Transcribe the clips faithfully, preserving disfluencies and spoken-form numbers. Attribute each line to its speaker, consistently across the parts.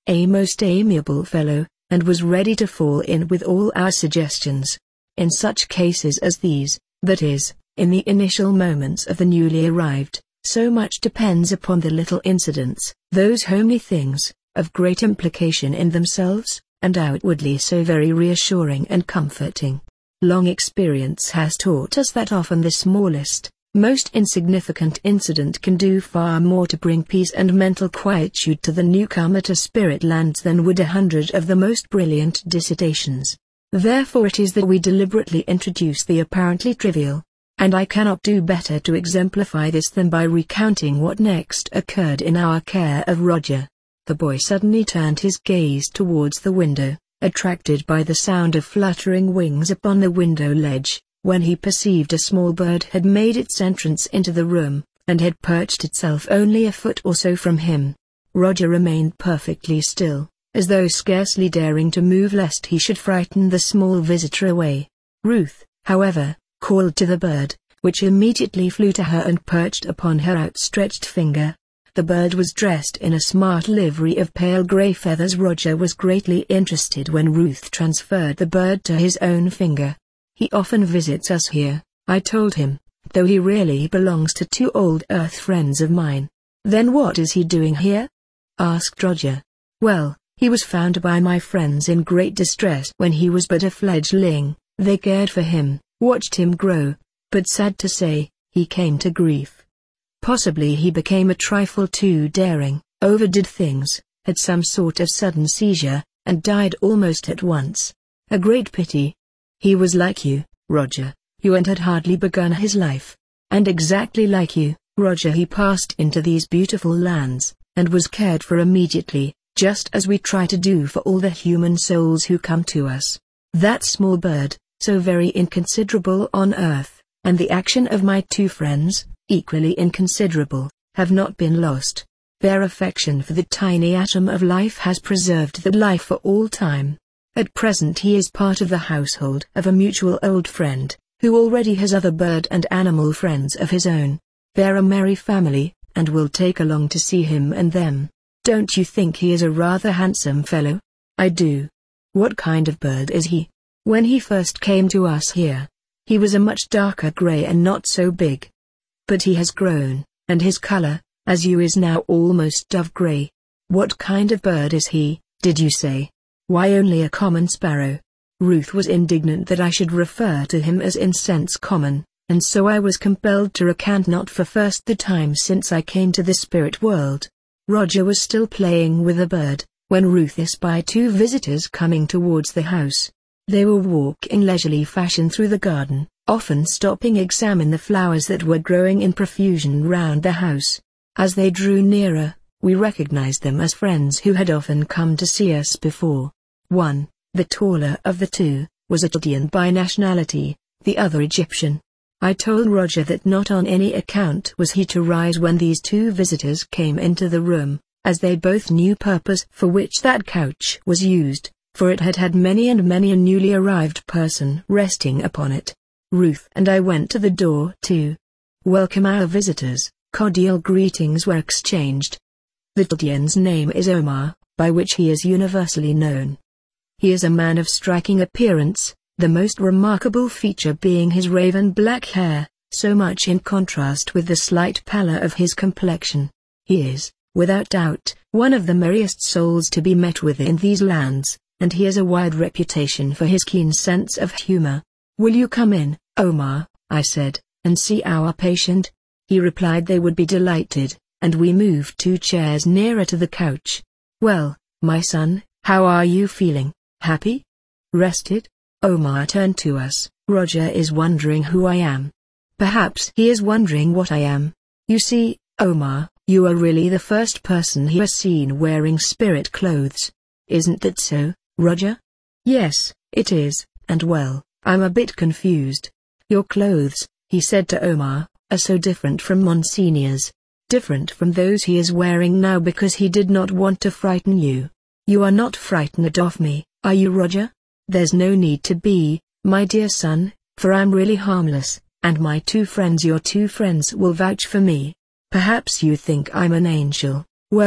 Speaker 1: a most amiable fellow, and was ready to fall in with all our suggestions. In such cases as these, that is, in the initial moments of the newly arrived, so much depends upon the little incidents, those homely things, of great implication in themselves, and outwardly so very reassuring and comforting. Long experience has taught us that often the smallest, most insignificant incident can do far more to bring peace and mental quietude to the newcomer to spirit lands than would a hundred of the most brilliant dissertations. Therefore it is that we deliberately introduce the apparently trivial, and I cannot do better to exemplify this than by recounting what next occurred in our care of Roger. The boy suddenly turned his gaze towards the window, attracted by the sound of fluttering wings upon the window ledge, when he perceived a small bird had made its entrance into the room, and had perched itself only a foot or so from him. Roger remained perfectly still, as though scarcely daring to move lest he should frighten the small visitor away. Ruth, however, called to the bird, which immediately flew to her and perched upon her outstretched finger. The bird was dressed in a smart livery of pale grey feathers. Roger was greatly interested when Ruth transferred the bird to his own finger. "He often visits us here," I told him, "though he really belongs to two old Earth friends of mine." "Then what is he doing here?" asked Roger. "Well, he was found by my friends in great distress when he was but a fledgling. They cared for him, watched him grow, but sad to say, he came to grief. Possibly he became a trifle too daring, overdid things, had some sort of sudden seizure, and died almost at once. A great pity. He was like you, Roger, you and had hardly begun his life. And exactly like you, Roger, he passed into these beautiful lands, and was cared for immediately, just as we try to do for all the human souls who come to us. That small bird, so very inconsiderable on earth, and the action of my two friends, equally inconsiderable, have not been lost. Their affection for the tiny atom of life has preserved that life for all time. At present he is part of the household of a mutual old friend, who already has other bird and animal friends of his own. They're a merry family, and will take along to see him and them. Don't you think he is a rather handsome fellow?" "I do." "What kind of bird is he?" "When he first came to us here, he was a much darker gray and not so big. But he has grown, and his color, as you is now almost dove gray." "What kind of bird is he, did you say?" "Why, only a common sparrow." Ruth was indignant that I should refer to him as in sense common, and so I was compelled to recant not for first the time since I came to the spirit world. Roger was still playing with the bird, when Ruth espied two visitors coming towards the house. They were walking leisurely fashion through the garden, often stopping to examine the flowers that were growing in profusion round the house. As they drew nearer, we recognized them as friends who had often come to see us before. One, the taller of the two, was a Chaldean by nationality, the other Egyptian. I told Roger that not on any account was he to rise when these two visitors came into the room, as they both knew purpose for which that couch was used, for it had had many and many a newly arrived person resting upon it. Ruth and I went to the door to welcome our visitors. Cordial greetings were exchanged. The Chaldean's name is Omar, by which he is universally known. He is a man of striking appearance, the most remarkable feature being his raven black hair, so much in contrast with the slight pallor of his complexion. He is, without doubt, one of the merriest souls to be met with in these lands, and he has a wide reputation for his keen sense of humor. "Will you come in, Omar," I said, "and see our patient?" He replied they would be delighted, and we moved two chairs nearer to the couch. "Well, my son, how are you feeling? Happy? Rested?" Omar turned to us. "Roger is wondering who I am. Perhaps he is wondering what I am. You see, Omar, you are really the first person he has seen wearing spirit clothes. Isn't that so, Roger?" "Yes, it is, and well, I'm a bit confused. Your clothes," he said to Omar, "are so different from Monsignor's. Different from those he is wearing now because he did not want to frighten you. You are not frightened of me, are you, Roger?" "There's no need to be, my dear son, for I'm really harmless, and my two friends, your two friends, will vouch for me. Perhaps you think I'm an angel. Well,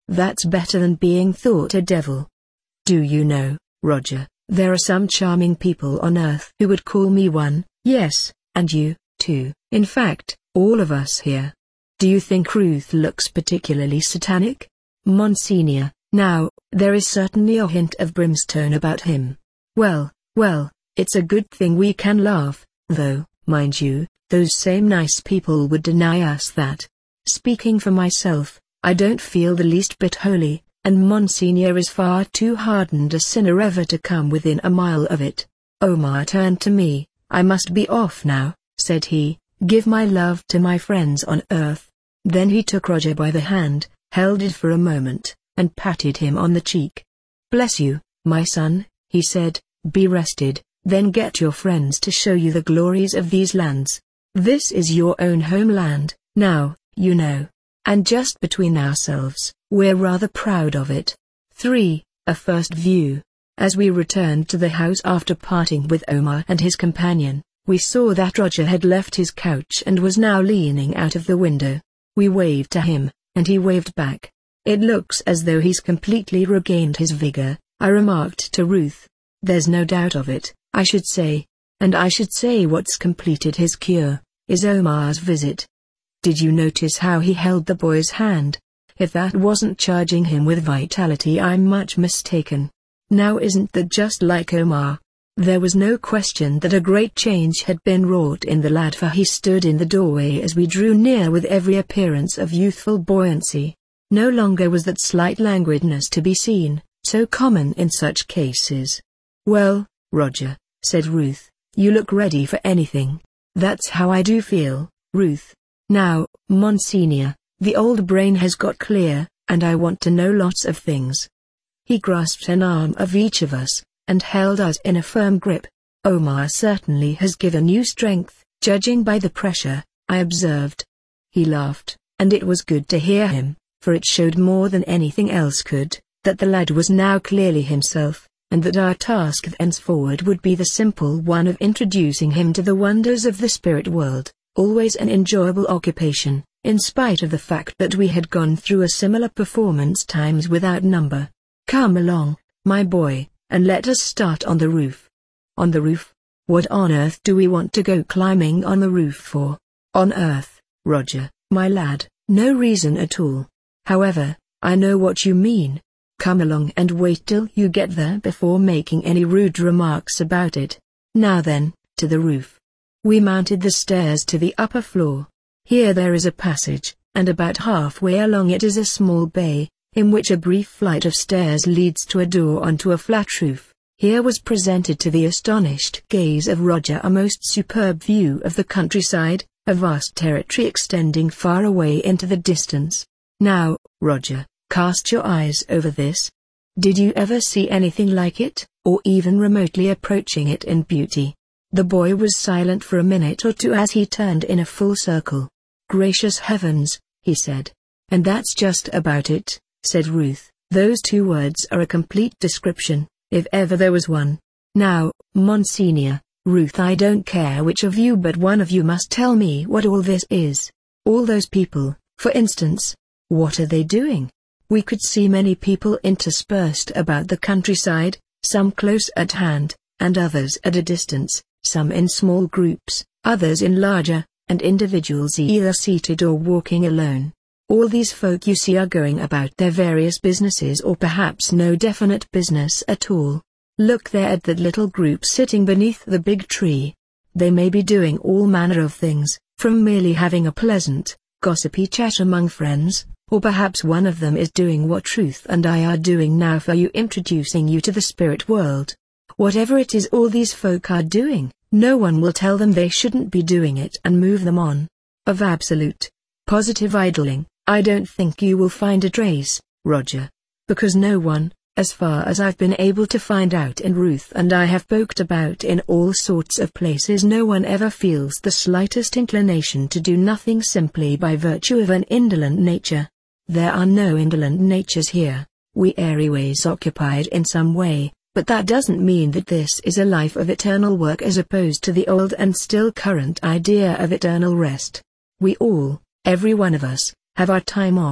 Speaker 1: That's better than being thought a devil. Do you know, Roger, there are some charming people on Earth who would call me one, yes, and you, too, in fact, all of us here. Do you think Ruth looks particularly satanic? Monsignor, now, there is certainly a hint of brimstone about him. Well, well, it's a good thing we can laugh, though, mind you, those same nice people would deny us that. Speaking for myself, I don't feel the least bit holy, and Monsignor is far too hardened a sinner ever to come within a mile of it. Omar turned to me. I must be off now, said he. Give my love to my friends on Earth. Then he took Roger by the hand, held it for a moment, and patted him on the cheek. Bless you, my son, he said, be rested, then get your friends to show you the glories of these lands. This is your own homeland, now, you know. And just between ourselves, we're rather proud of it. three. A first view. As we returned to the house after parting with Omar and his companion, we saw that Roger had left his couch and was now leaning out of the window. We waved to him, and he waved back. It looks as though he's completely regained his vigor, I remarked to Ruth. There's no doubt of it, I should say. And I should say what's completed his cure is Omar's visit. Did you notice how he held the boy's hand? If that wasn't charging him with vitality, I'm much mistaken. Now isn't that just like Omar? There was no question that a great change had been wrought in the lad, for he stood in the doorway as we drew near with every appearance of youthful buoyancy. No longer was that slight languidness to be seen, so common in such cases. Well, Roger, said Ruth, you look ready for anything. That's how I do feel, Ruth. Now, Monsignor, the old brain has got clear, and I want to know lots of things. He grasped an arm of each of us, and held us in a firm grip. Omar certainly has given you strength, judging by the pressure, I observed. He laughed, and it was good to hear him, for it showed more than anything else could, that the lad was now clearly himself, and that our task thenceforward would be the simple one of introducing him to the wonders of the spirit world. Always an enjoyable occupation, in spite of the fact that we had gone through a similar performance times without number. Come along, my boy, and let us start on the roof. On the roof? What on earth do we want to go climbing on the roof for? On Earth, Roger, my lad, no reason at all. However, I know what you mean. Come along and wait till you get there before making any rude remarks about it. Now then, to the roof. We mounted the stairs to the upper floor. Here there is a passage, and about halfway along it is a small bay, in which a brief flight of stairs leads to a door onto a flat roof. Here was presented to the astonished gaze of Roger a most superb view of the countryside, a vast territory extending far away into the distance. Now, Roger, cast your eyes over this. Did you ever see anything like it, or even remotely approaching it in beauty? The boy was silent for a minute or two as he turned in a full circle. Gracious heavens, he said. And that's just about it, said Ruth. Those two words are a complete description, if ever there was one. Now, Monsignor, Ruth, I don't care which of you, but one of you must tell me what all this is. All those people, for instance, what are they doing? We could see many people interspersed about the countryside, some close at hand, and others at a distance. Some in small groups, others in larger, and individuals either seated or walking alone. All these folk you see are going about their various businesses, or perhaps no definite business at all. Look there at that little group sitting beneath the big tree. They may be doing all manner of things, from merely having a pleasant, gossipy chat among friends, or perhaps one of them is doing what Ruth and I are doing now for you, introducing you to the spirit world. Whatever it is all these folk are doing, no one will tell them they shouldn't be doing it and move them on. Of absolute, positive idling, I don't think you will find a trace, Roger. Because no one, as far as I've been able to find out and Ruth and I have poked about in all sorts of places, no one ever feels the slightest inclination to do nothing simply by virtue of an indolent nature. There are no indolent natures here. We Aries occupied in some way. But that doesn't mean that this is a life of eternal work as opposed to the old and still current idea of eternal rest. We all, every one of us, have our time off,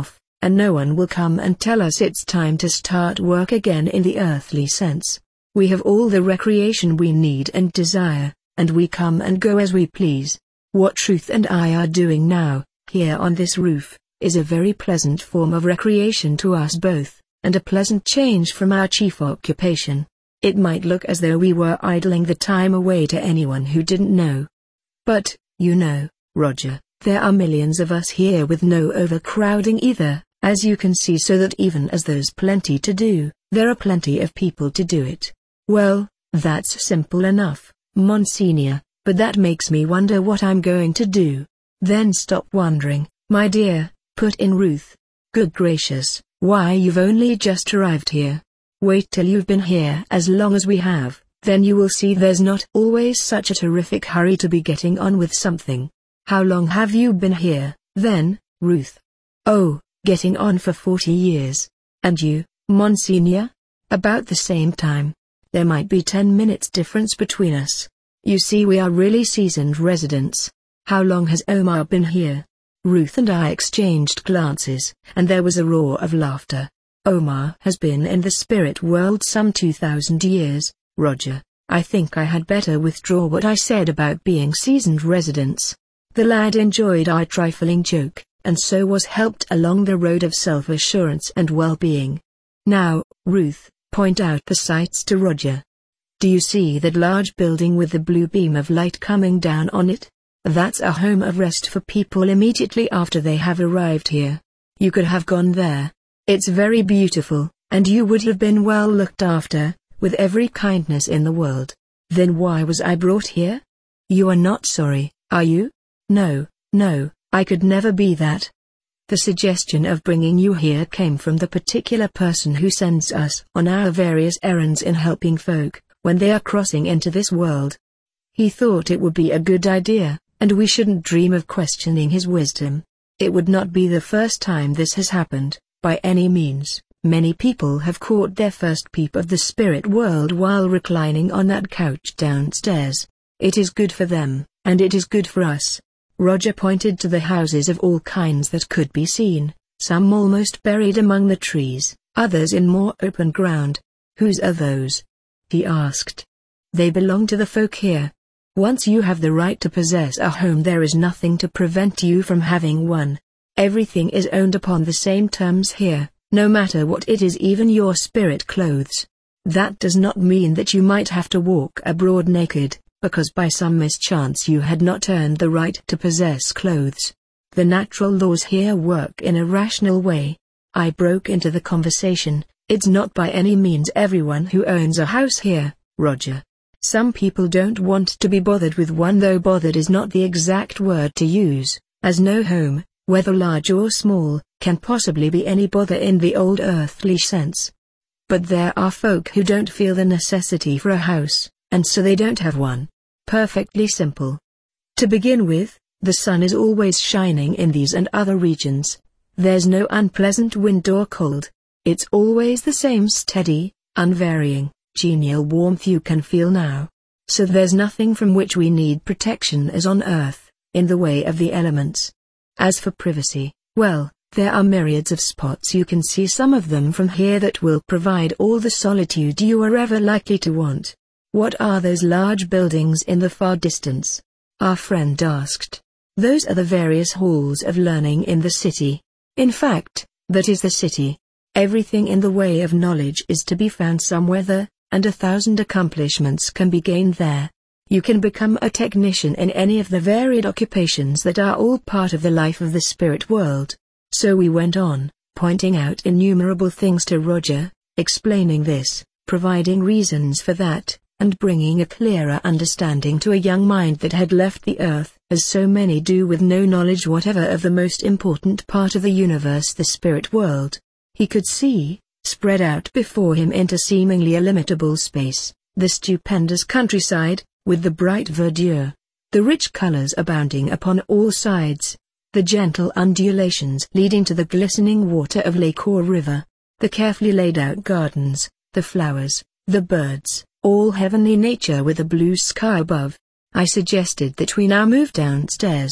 Speaker 1: and no one will come and tell us it's time to start work again in the earthly sense. We have all the recreation we need and desire, and we come and go as we please. What Truth and I are doing now, here on this roof, is a very pleasant form of recreation to us both, and a pleasant change from our chief occupation. It might look as though we were idling the time away to anyone who didn't know. But, you know, Roger, there are millions of us here with no overcrowding either, as you can see, so that even as there's plenty to do, there are plenty of people to do it. Well, that's simple enough, Monsignor, but that makes me wonder what I'm going to do. Then stop wondering, my dear, put in Ruth. Good gracious, why, you've only just arrived here. Wait till you've been here as long as we have, then you will see there's not always such a terrific hurry to be getting on with something. How long have you been here, then, Ruth? Oh, getting on for forty years. And you, Monsignor? About the same time. There might be ten minutes difference between us. You see, we are really seasoned residents. How long has Omar been here? Ruth and I exchanged glances, and there was a roar of laughter. Omar has been in the spirit world some two thousand years, Roger. I think I had better withdraw what I said about being seasoned residents. The lad enjoyed our trifling joke, and so was helped along the road of self-assurance and well-being. Now, Ruth, point out the sights to Roger. Do you see that large building with the blue beam of light coming down on it? That's a home of rest for people immediately after they have arrived here. You could have gone there. It's very beautiful, and you would have been well looked after, with every kindness in the world. Then why was I brought here? You are not sorry, are you? No, no, I could never be that. The suggestion of bringing you here came from the particular person who sends us on our various errands in helping folk, when they are crossing into this world. He thought it would be a good idea, and we shouldn't dream of questioning his wisdom. It would not be the first time this has happened, by any means. Many people have caught their first peep of the spirit world while reclining on that couch downstairs. It is good for them, and it is good for us. Roger pointed to the houses of all kinds that could be seen, some almost buried among the trees, others in more open ground. Whose are those? He asked. They belong to the folk here. Once you have the right to possess a home, there is nothing to prevent you from having one. Everything is owned upon the same terms here, no matter what it is, even your spirit clothes. That does not mean that you might have to walk abroad naked, because by some mischance you had not earned the right to possess clothes. The natural laws here work in a rational way. I broke into the conversation. It's not by any means everyone who owns a house here, Roger. Some people don't want to be bothered with one, though bothered is not the exact word to use, as no home, whether large or small, can possibly be any bother in the old earthly sense. But there are folk who don't feel the necessity for a house, and so they don't have one. Perfectly simple. To begin with, the sun is always shining in these and other regions. There's no unpleasant wind or cold. It's always the same steady, unvarying, genial warmth you can feel now. So there's nothing from which we need protection as on earth, in the way of the elements. As for privacy, well, there are myriads of spots you can see, some of them from here, that will provide all the solitude you are ever likely to want. What are those large buildings in the far distance? Our friend asked. Those are the various halls of learning in the city. In fact, that is the city. Everything in the way of knowledge is to be found somewhere there, and a thousand accomplishments can be gained there. You can become a technician in any of the varied occupations that are all part of the life of the spirit world. So we went on, pointing out innumerable things to Roger, explaining this, providing reasons for that, and bringing a clearer understanding to a young mind that had left the earth, as so many do, with no knowledge whatever of the most important part of the universe, the spirit world. He could see, spread out before him into seemingly illimitable space, the stupendous countryside, with the bright verdure, the rich colors abounding upon all sides, the gentle undulations leading to the glistening water of lake or river, the carefully laid out gardens, the flowers, the birds, all heavenly nature with a blue sky above. I suggested that we now move downstairs.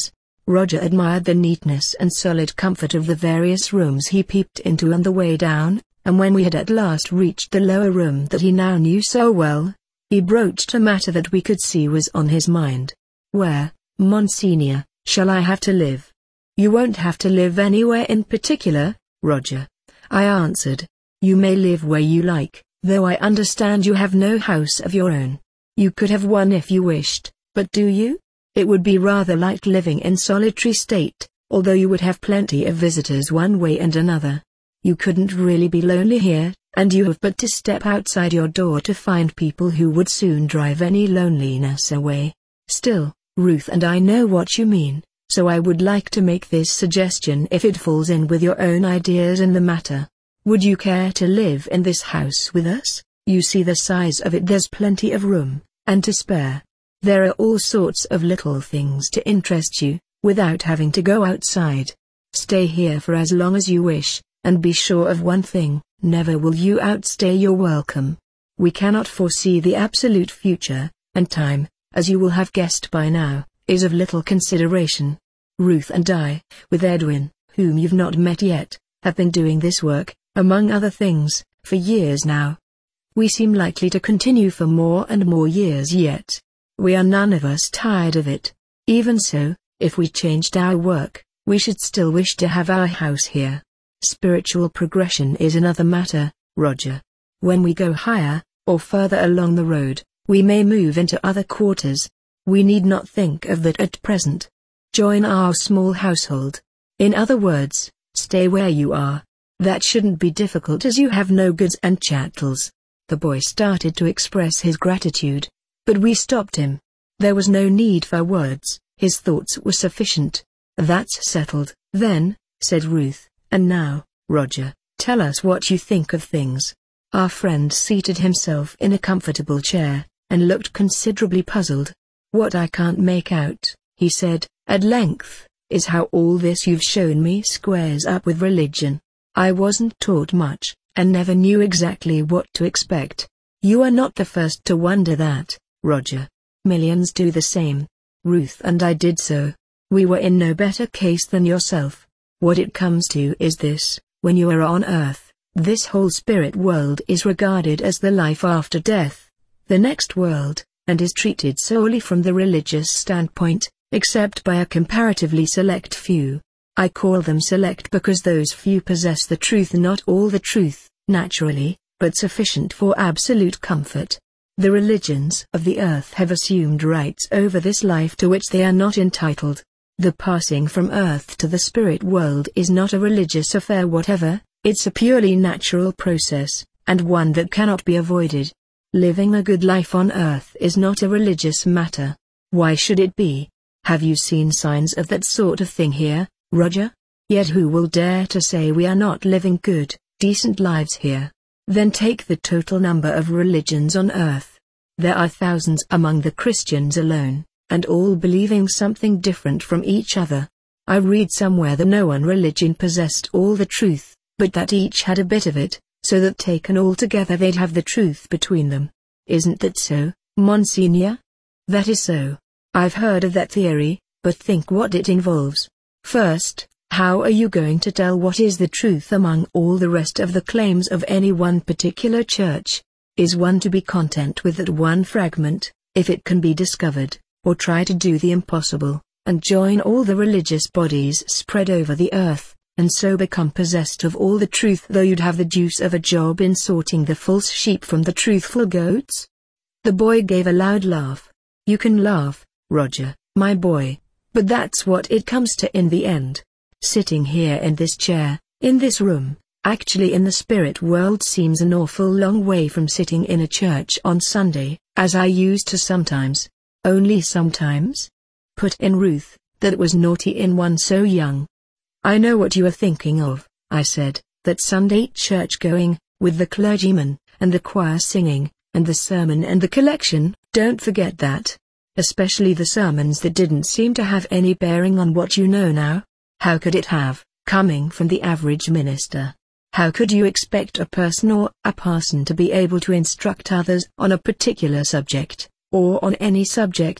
Speaker 1: Roger admired the neatness and solid comfort of the various rooms he peeped into on the way down, and when we had at last reached the lower room that he now knew so well, he broached a matter that we could see was on his mind. "Where, Monsignor, shall I have to live?" "You won't have to live anywhere in particular, Roger," I answered. "You may live where you like, though I understand you have no house of your own. You could have one if you wished, but do you? It would be rather like living in solitary state, although you would have plenty of visitors one way and another. You couldn't really be lonely here, and you have but to step outside your door to find people who would soon drive any loneliness away. Still, Ruth and I know what you mean, so I would like to make this suggestion if it falls in with your own ideas in the matter. Would you care to live in this house with us? You see the size of it, there's plenty of room, and to spare. There are all sorts of little things to interest you, without having to go outside. Stay here for as long as you wish, and be sure of one thing, never will you outstay your welcome. We cannot foresee the absolute future, and time, as you will have guessed by now, is of little consideration. Ruth and I, with Edwin, whom you've not met yet, have been doing this work, among other things, for years now. We seem likely to continue for more and more years yet. We are none of us tired of it. Even so, if we changed our work, we should still wish to have our house here. Spiritual progression is another matter, Roger. When we go higher, or further along the road, we may move into other quarters. We need not think of that at present. Join our small household. In other words, stay where you are. That shouldn't be difficult as you have no goods and chattels." The boy started to express his gratitude, but we stopped him. There was no need for words, his thoughts were sufficient. "That's settled, then," said Ruth, "and now, Roger, tell us what you think of things." Our friend seated himself in a comfortable chair, and looked considerably puzzled. "What I can't make out," he said, at length, "is how all this you've shown me squares up with religion. I wasn't taught much, and never knew exactly what to expect. You are not the first to wonder that, Roger. Millions do the same. Ruth and I did so. We were in no better case than yourself. What it comes to is this: when you are on earth, this whole spirit world is regarded as the life after death, the next world, and is treated solely from the religious standpoint, except by a comparatively select few. I call them select because those few possess the truth, not all the truth, naturally, but sufficient for absolute comfort. The religions of the earth have assumed rights over this life to which they are not entitled. The passing from earth to the spirit world is not a religious affair whatever, it's a purely natural process, and one that cannot be avoided. Living a good life on earth is not a religious matter. Why should it be? Have you seen signs of that sort of thing here, Roger? Yet who will dare to say we are not living good, decent lives here? Then take the total number of religions on earth. There are thousands among the Christians alone, and all believing something different from each other. I read somewhere that no one religion possessed all the truth, but that each had a bit of it, so that taken all together they'd have the truth between them. Isn't that so, Monsignor? That is so. I've heard of that theory, but think what it involves. First, how are you going to tell what is the truth among all the rest of the claims of any one particular church? Is one to be content with that one fragment, if it can be discovered, or try to do the impossible, and join all the religious bodies spread over the earth, and so become possessed of all the truth, though you'd have the deuce of a job in sorting the false sheep from the truthful goats? The boy gave a loud laugh. You can laugh, Roger, my boy, but that's what it comes to in the end. Sitting here in this chair, in this room, actually in the spirit world, seems an awful long way from sitting in a church on Sunday, as I used to sometimes. Only sometimes? Put in Ruth, that was naughty in one so young. I know what you are thinking of, I said, that Sunday church going, with the clergyman, and the choir singing, and the sermon and the collection. Don't forget that. Especially the sermons that didn't seem to have any bearing on what you know now. How could it have, coming from the average minister? How could you expect a person or a parson to be able to instruct others on a particular subject, or on any subject,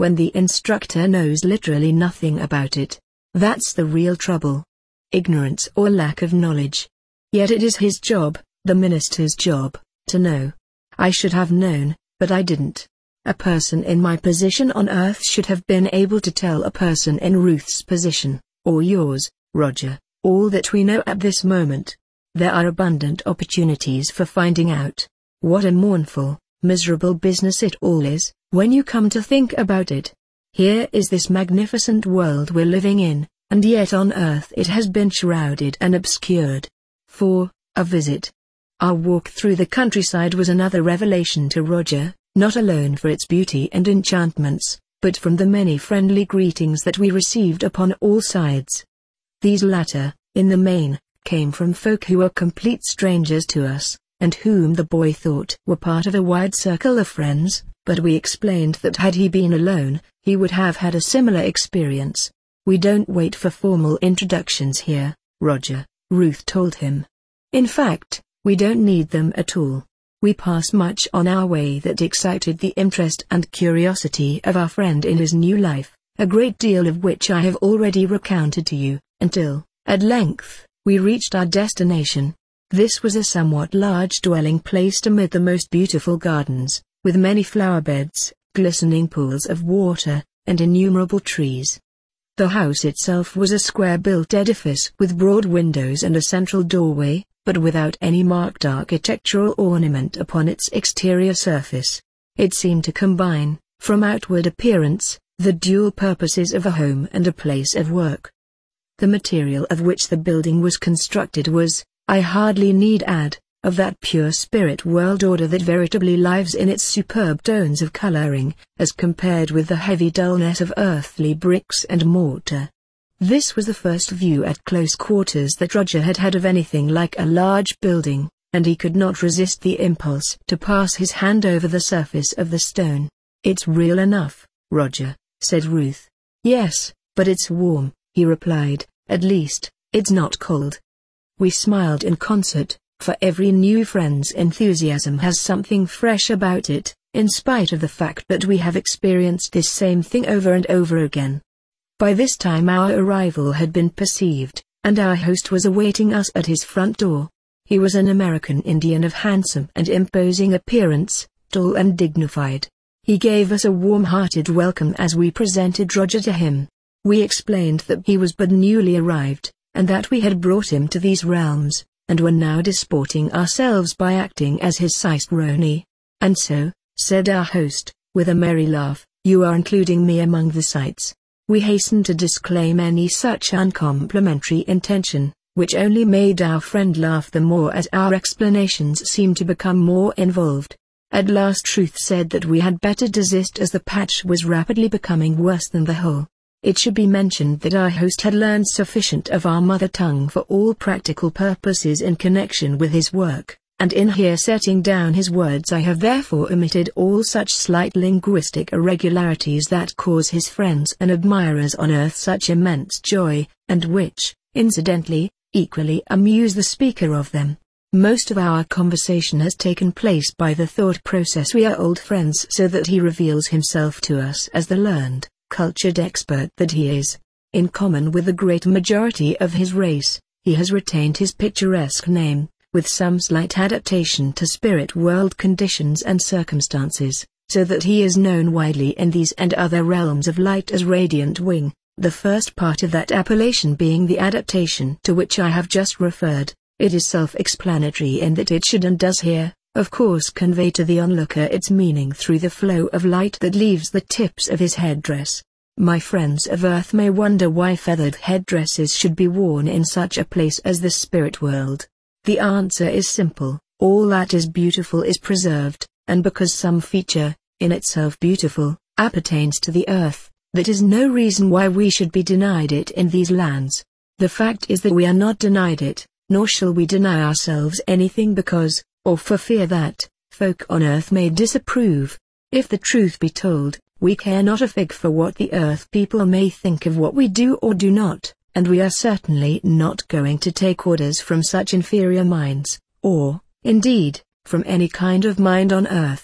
Speaker 1: when the instructor knows literally nothing about it. That's the real trouble. Ignorance or lack of knowledge. Yet it is his job, the minister's job, to know. I should have known, but I didn't. A person in my position on earth should have been able to tell a person in Ruth's position, or yours, Roger, all that we know at this moment. There are abundant opportunities for finding out. What a mournful, miserable business it all is, when you come to think about it. Here is this magnificent world we're living in, and yet on earth it has been shrouded and obscured. For a visit. Our walk through the countryside was another revelation to Roger, not alone for its beauty and enchantments, but from the many friendly greetings that we received upon all sides. These latter, in the main, came from folk who were complete strangers to us, and whom the boy thought were part of a wide circle of friends, but we explained that had he been alone, he would have had a similar experience. We don't wait for formal introductions here, Roger, Ruth told him. In fact, we don't need them at all. We pass much on our way that excited the interest and curiosity of our friend in his new life, a great deal of which I have already recounted to you, until, at length, we reached our destination. This was a somewhat large dwelling placed amid the most beautiful gardens, with many flower beds, glistening pools of water, and innumerable trees. The house itself was a square-built edifice with broad windows and a central doorway, but without any marked architectural ornament upon its exterior surface. It seemed to combine, from outward appearance, the dual purposes of a home and a place of work. The material of which the building was constructed was, I hardly need add, of that pure spirit world order that veritably lives in its superb tones of coloring, as compared with the heavy dullness of earthly bricks and mortar. This was the first view at close quarters that Roger had had of anything like a large building, and he could not resist the impulse to pass his hand over the surface of the stone. "It's real enough, Roger," said Ruth. "Yes, but it's warm," he replied. "At least, it's not cold." We smiled in concert, for every new friend's enthusiasm has something fresh about it, in spite of the fact that we have experienced this same thing over and over again. By this time our arrival had been perceived, and our host was awaiting us at his front door. He was an American Indian of handsome and imposing appearance, tall and dignified. He gave us a warm-hearted welcome as we presented Roger to him. We explained that he was but newly arrived, and that we had brought him to these realms, and were now disporting ourselves by acting as his cicerone. "And so," said our host, with a merry laugh, "you are including me among the sights." We hastened to disclaim any such uncomplimentary intention, which only made our friend laugh the more as our explanations seemed to become more involved. At last Truth said that we had better desist as the patch was rapidly becoming worse than the whole. It should be mentioned that our host had learned sufficient of our mother tongue for all practical purposes in connection with his work, and in here setting down his words I have therefore omitted all such slight linguistic irregularities that cause his friends and admirers on earth such immense joy, and which, incidentally, equally amuse the speaker of them. Most of our conversation has taken place by the thought process we are old friends, so that he reveals himself to us as the learned, cultured expert that he is. In common with the great majority of his race, he has retained his picturesque name, with some slight adaptation to spirit world conditions and circumstances, so that he is known widely in these and other realms of light as Radiant Wing, the first part of that appellation being the adaptation to which I have just referred. It is self-explanatory in that it should and does here, of course, convey to the onlooker its meaning through the flow of light that leaves the tips of his headdress. My friends of Earth may wonder why feathered headdresses should be worn in such a place as the spirit world. The answer is simple: all that is beautiful is preserved, and because some feature, in itself beautiful, appertains to the earth, that is no reason why we should be denied it in these lands. The fact is that we are not denied it, nor shall we deny ourselves anything because, or for fear that, folk on earth may disapprove. If the truth be told, we care not a fig for what the earth people may think of what we do or do not, and we are certainly not going to take orders from such inferior minds, or, indeed, from any kind of mind on earth.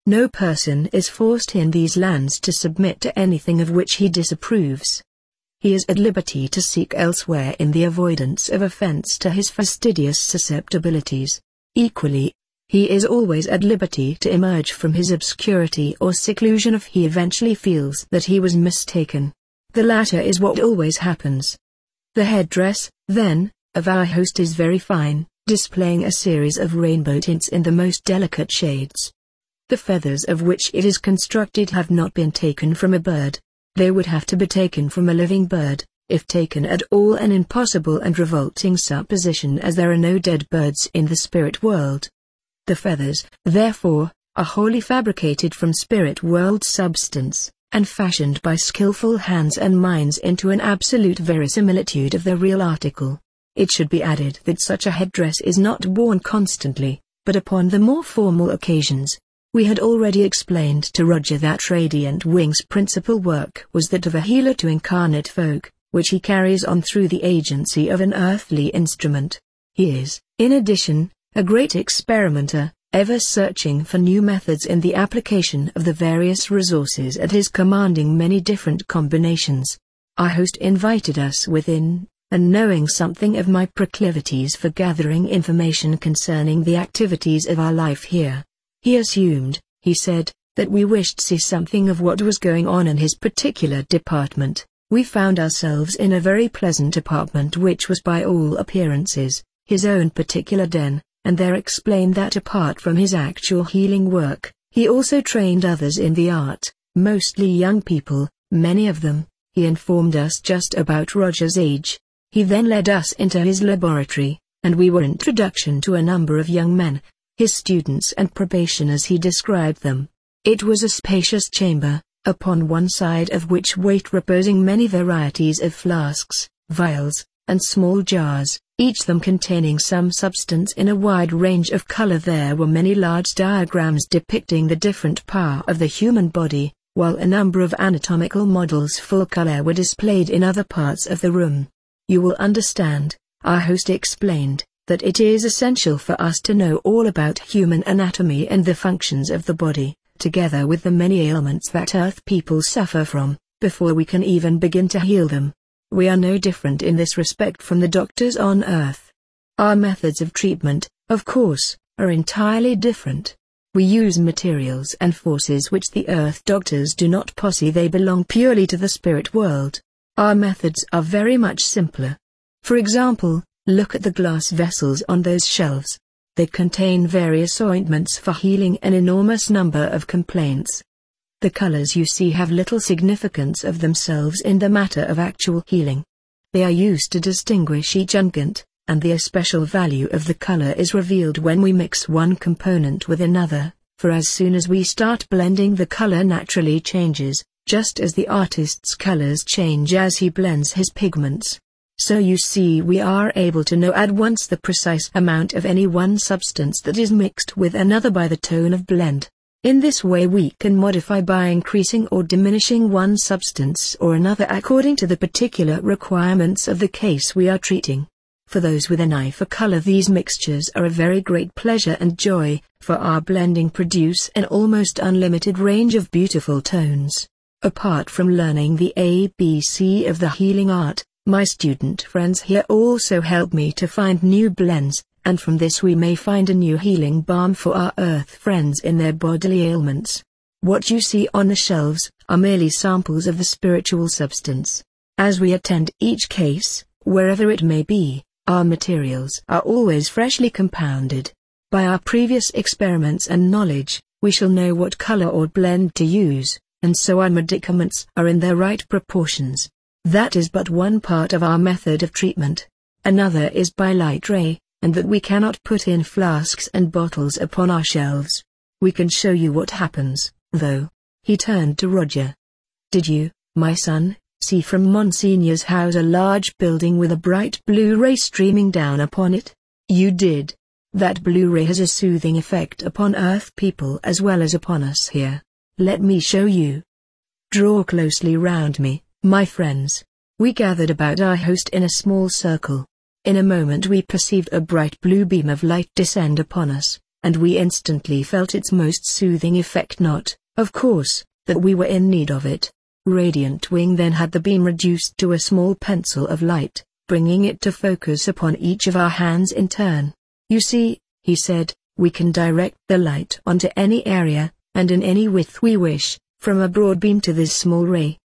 Speaker 1: No person is forced in these lands to submit to anything of which he disapproves. He is at liberty to seek elsewhere in the avoidance of offense to his fastidious susceptibilities. Equally, he is always at liberty to emerge from his obscurity or seclusion if he eventually feels that he was mistaken. The latter is what always happens. The headdress, then, of our host is very fine, displaying a series of rainbow tints in the most delicate shades. The feathers of which it is constructed have not been taken from a bird. They would have to be taken from a living bird, if taken at all, an impossible and revolting supposition, as there are no dead birds in the spirit world. The feathers, therefore, are wholly fabricated from spirit world substance, and fashioned by skillful hands and minds into an absolute verisimilitude of the real article. It should be added that such a headdress is not worn constantly, but upon the more formal occasions. We had already explained to Roger that Radiant Wing's principal work was that of a healer to incarnate folk, which he carries on through the agency of an earthly instrument. He is, in addition, a great experimenter, ever searching for new methods in the application of the various resources at his commanding many different combinations. Our host invited us within, and knowing something of my proclivities for gathering information concerning the activities of our life here, he assumed, he said, that we wished to see something of what was going on in his particular department. We found ourselves in a very pleasant apartment which was by all appearances his own particular den, and there explained that apart from his actual healing work, he also trained others in the art, mostly young people, many of them, he informed us, just about Roger's age. He then led us into his laboratory, and we were introduction to a number of young men, his students and probationers he described them. It was a spacious chamber, upon one side of which wait reposing many varieties of flasks, vials, and small jars, each them containing some substance in a wide range of color. There were many large diagrams depicting the different parts of the human body, while a number of anatomical models full color were displayed in other parts of the room. You will understand, our host explained, that it is essential for us to know all about human anatomy and the functions of the body, together with the many ailments that Earth people suffer from, before we can even begin to heal them. We are no different in this respect from the doctors on Earth. Our methods of treatment, of course, are entirely different. We use materials and forces which the Earth doctors do not possess. They belong purely to the spirit world. Our methods are very much simpler. For example, look at the glass vessels on those shelves. They contain various ointments for healing an enormous number of complaints. The colors you see have little significance of themselves in the matter of actual healing. They are used to distinguish each unguent, and the especial value of the color is revealed when we mix one component with another, for as soon as we start blending, the color naturally changes, just as the artist's colors change as he blends his pigments. So you see, we are able to know at once the precise amount of any one substance that is mixed with another by the tone of blend. In this way we can modify by increasing or diminishing one substance or another according to the particular requirements of the case we are treating. For those with an eye for color, these mixtures are a very great pleasure and joy, for our blending produce an almost unlimited range of beautiful tones. Apart from learning the A B C of the healing art, my student friends here also help me to find new blends, and from this we may find a new healing balm for our earth friends in their bodily ailments. What you see on the shelves are merely samples of the spiritual substance. As we attend each case, wherever it may be, our materials are always freshly compounded. By our previous experiments and knowledge, we shall know what color or blend to use, and so our medicaments are in their right proportions. That is but one part of our method of treatment. Another is by light ray, and that we cannot put in flasks and bottles upon our shelves. We can show you what happens, though. He turned to Roger. Did you, my son, see from Monsignor's house a large building with a bright blue ray streaming down upon it? You did. That blue ray has a soothing effect upon Earth people as well as upon us here. Let me show you. Draw closely round me, my friends. We gathered about our host in a small circle. In a moment we perceived a bright blue beam of light descend upon us, and we instantly felt its most soothing effect. Not, of course, that we were in need of it. Radiant Wing then had the beam reduced to a small pencil of light, bringing it to focus upon each of our hands in turn. "You see," he said, "we can direct the light onto any area, and in any width we wish, from a broad beam to this small ray.